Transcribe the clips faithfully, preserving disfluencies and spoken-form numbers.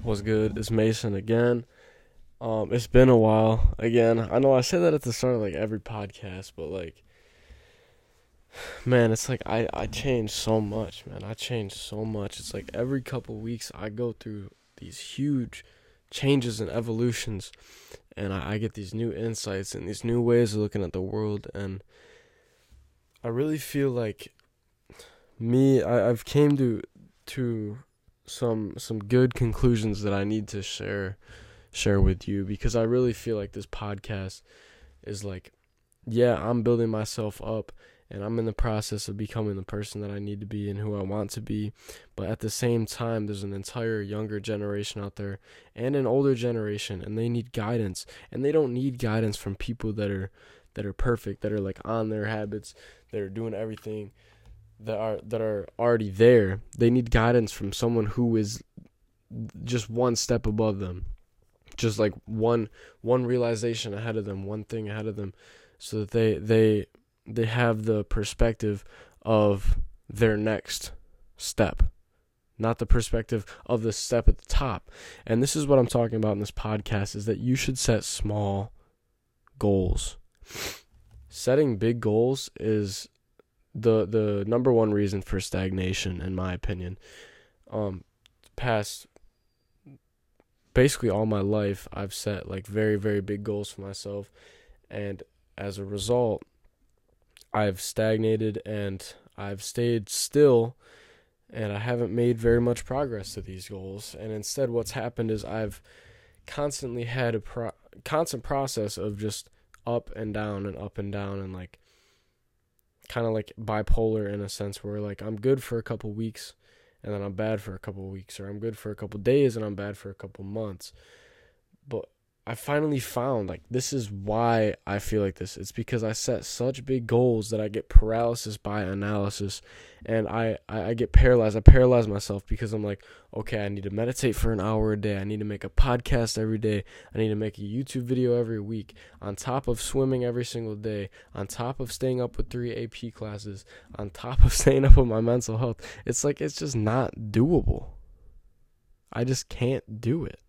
What's good? It's Mason again. Um, it's been a while. Again, I know I say that at the start of like every podcast, but like, man, it's like I I change so much, man. I change so much. It's like every couple weeks I go through these huge changes and evolutions, and I, I get these new insights and these new ways of looking at the world, and I really feel like me. I, I've came to to some some good conclusions that I need to share share with you, because I really feel like this podcast is like, yeah, I'm building myself up and I'm in the process of becoming the person that I need to be and who I want to be. But at the same time, there's an entire younger generation out there and an older generation, and they need guidance, and they don't need guidance from people that are that are perfect, that are like on their habits, that are doing everything that are that are already there. They need guidance from someone who is just one step above them, just like one one realization ahead of them, one thing ahead of them, so that they they they have the perspective of their next step, not the perspective of the step at the top. And this is what I'm talking about in this podcast, is that you should set small goals. Setting big goals is the the number one reason for stagnation, in my opinion. Um, past basically all my life, I've set like very, very big goals for myself, and as a result, I've stagnated and I've stayed still, and I haven't made very much progress to these goals. And instead, what's happened is I've constantly had a pro- constant process of just up and down and up and down, and like kind of like bipolar in a sense, where like I'm good for a couple weeks and then I'm bad for a couple weeks, or I'm good for a couple days and I'm bad for a couple months. But I finally found, like, this is why I feel like this. It's because I set such big goals that I get paralysis by analysis, and I, I, I get paralyzed. I paralyze myself because I'm like, okay, I need to meditate for an hour a day. I need to make a podcast every day. I need to make a YouTube video every week, on top of swimming every single day, on top of staying up with three A P classes, on top of staying up with my mental health. It's like, it's just not doable. I just can't do it.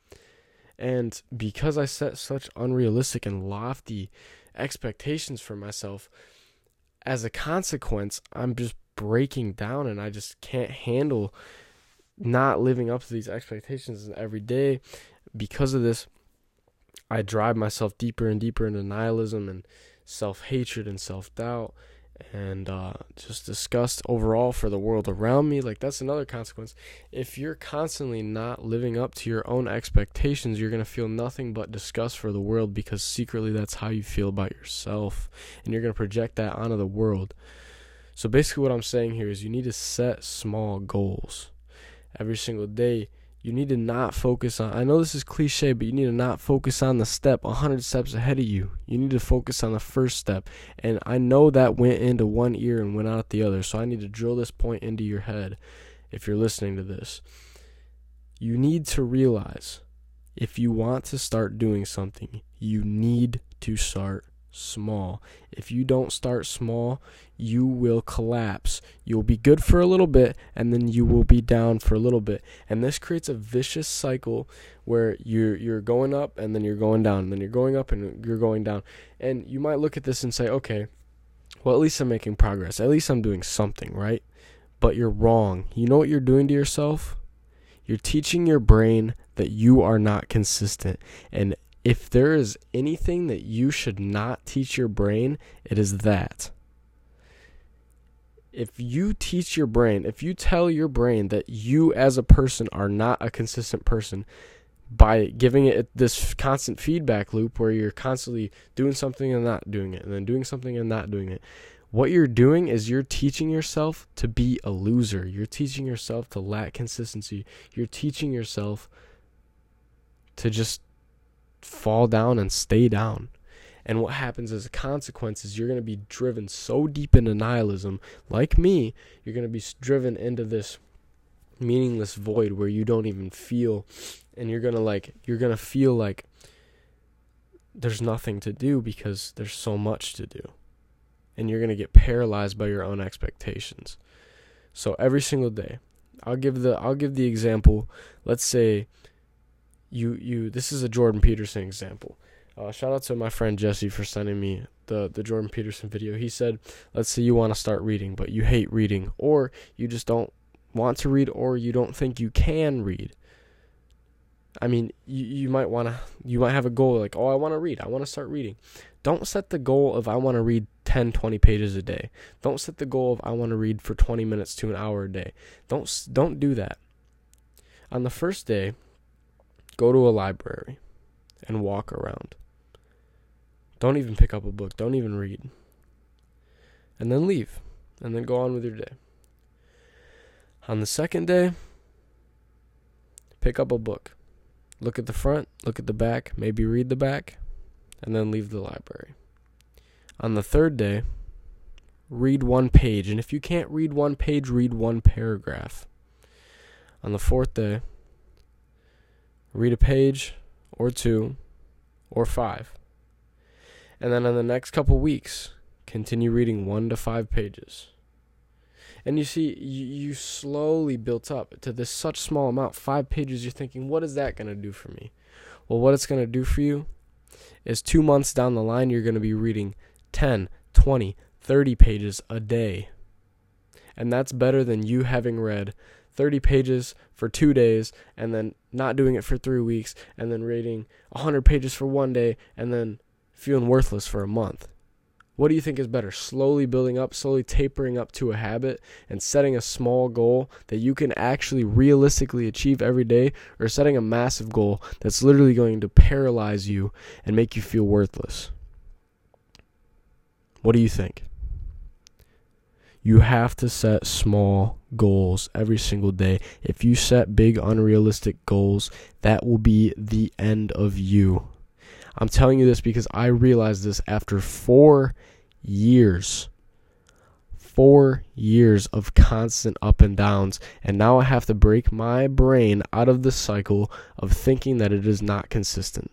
And because I set such unrealistic and lofty expectations for myself, as a consequence, I'm just breaking down, and I just can't handle not living up to these expectations every day. Because of this, I drive myself deeper and deeper into nihilism and self-hatred and self-doubt, and uh, just disgust overall for the world around me. Like, that's another consequence. If you're constantly not living up to your own expectations, you're going to feel nothing but disgust for the world, because secretly that's how you feel about yourself, and you're going to project that onto the world. So basically what I'm saying here is you need to set small goals every single day. You need to not focus on, I know this is cliche, but you need to not focus on the step one hundred steps ahead of you. You need to focus on the first step. And I know that went into one ear and went out the other, so I need to drill this point into your head if you're listening to this. You need to realize, if you want to start doing something, you need to start small. If you don't start small, you will collapse. You'll be good for a little bit, and then you will be down for a little bit. And this creates a vicious cycle where you're you're going up, and then you're going down, and then you're going up, and you're going down. And you might look at this and say, okay, well, at least I'm making progress. At least I'm doing something, right? But you're wrong. You know what you're doing to yourself? You're teaching your brain that you are not consistent. And if there is anything that you should not teach your brain, it is that. If you teach your brain, if you tell your brain that you as a person are not a consistent person, by giving it this constant feedback loop where you're constantly doing something and not doing it, and then doing something and not doing it, what you're doing is you're teaching yourself to be a loser. You're teaching yourself to lack consistency. You're teaching yourself to just fall down and stay down. And what happens as a consequence is you're going to be driven so deep into nihilism, like me. You're going to be driven into this meaningless void where you don't even feel, and you're going to like you're going to feel like there's nothing to do because there's so much to do. And you're going to get paralyzed by your own expectations. So every single day, I'll give the I'll give the example. Let's say you you this is a Jordan Peterson example. Uh, shout out to my friend Jesse for sending me the, the Jordan Peterson video. He said, let's say you want to start reading, but you hate reading, or you just don't want to read, or you don't think you can read. I mean, you, you might want to, you might have a goal like, oh, I want to read. I want to start reading. Don't set the goal of I want to read ten, twenty pages a day. Don't set the goal of I want to read for twenty minutes to an hour a day. Don't don't do that. On the first day, go to a library and walk around. Don't even pick up a book. Don't even read. And then leave. And then go on with your day. On the second day, pick up a book. Look at the front, look at the back, maybe read the back, and then leave the library. On the third day, read one page. And if you can't read one page, read one paragraph. On the fourth day, read a page or two or five. And then on the next couple weeks, continue reading one to five pages. And you see, you, you slowly built up to this such small amount, five pages. You're thinking, what is that going to do for me? Well, what it's going to do for you is two months down the line, you're going to be reading ten, twenty, thirty pages a day. And that's better than you having read thirty pages for two days and then not doing it for three weeks and then reading one hundred pages for one day and then feeling worthless for a month. What do you think is better? Slowly building up, slowly tapering up to a habit and setting a small goal that you can actually realistically achieve every day, or setting a massive goal that's literally going to paralyze you and make you feel worthless? What do you think? You have to set small goals every single day. If you set big, unrealistic goals, that will be the end of you. I'm telling you this because I realized this after four years. Four years of constant up and downs. And now I have to break my brain out of the cycle of thinking that it is not consistent.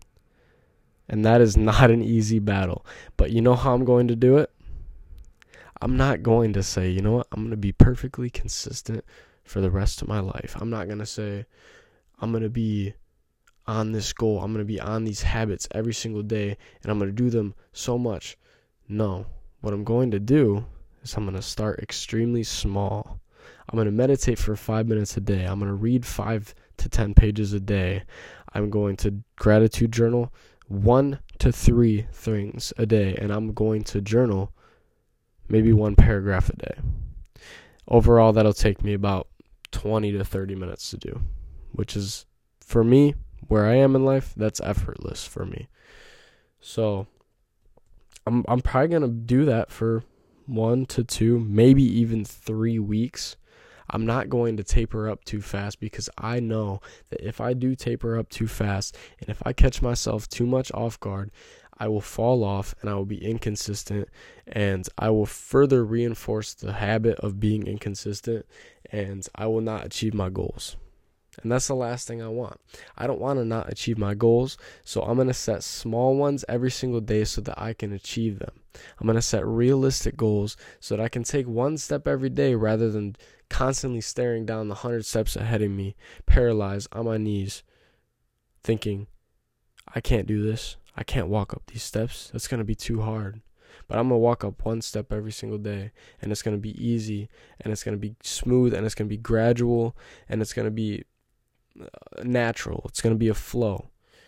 And that is not an easy battle. But you know how I'm going to do it? I'm not going to say, you know what, I'm going to be perfectly consistent for the rest of my life. I'm not going to say, I'm going to be on this goal. I'm going to be on these habits every single day, and I'm going to do them so much. No. What I'm going to do is I'm going to start extremely small. I'm going to meditate for five minutes a day. I'm going to read five to ten pages a day. I'm going to gratitude journal one to three things a day, and I'm going to journal maybe one paragraph a day. Overall, that'll take me about twenty to thirty minutes to do, which is, for me, where I am in life, that's effortless for me. So I'm I'm probably going to do that for one to two, maybe even three weeks. I'm not going to taper up too fast, because I know that if I do taper up too fast and if I catch myself too much off guard, I will fall off and I will be inconsistent, and I will further reinforce the habit of being inconsistent, and I will not achieve my goals. And that's the last thing I want. I don't want to not achieve my goals, so I'm going to set small ones every single day so that I can achieve them. I'm going to set realistic goals so that I can take one step every day rather than constantly staring down the hundred steps ahead of me, paralyzed on my knees, thinking, I can't do this. I can't walk up these steps. That's going to be too hard. But I'm going to walk up one step every single day, and it's going to be easy, and it's going to be smooth, and it's going to be gradual, and it's going to be natural. It's going to be a flow.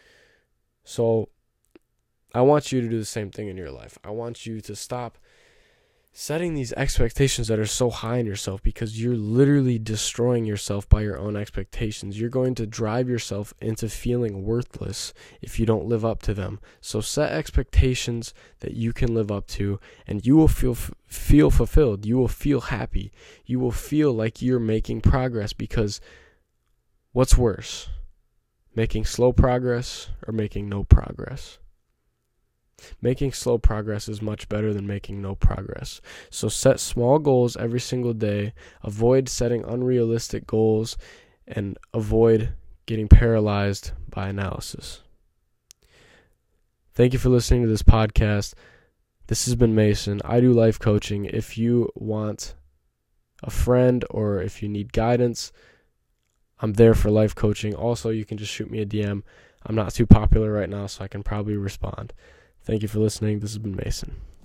So I want you to do the same thing in your life. I want you to stop setting these expectations that are so high in yourself, because you're literally destroying yourself by your own expectations. You're going to drive yourself into feeling worthless if you don't live up to them. So set expectations that you can live up to, and you will feel feel fulfilled. You will feel happy. You will feel like you're making progress, because what's worse, making slow progress or making no progress? Making slow progress is much better than making no progress. So set small goals every single day. Avoid setting unrealistic goals, and avoid getting paralyzed by analysis. Thank you for listening to this podcast. This has been Mason. I do life coaching. If you want a friend or if you need guidance, I'm there for life coaching. Also, you can just shoot me a D M. I'm not too popular right now, so I can probably respond. Thank you for listening. This has been Mason.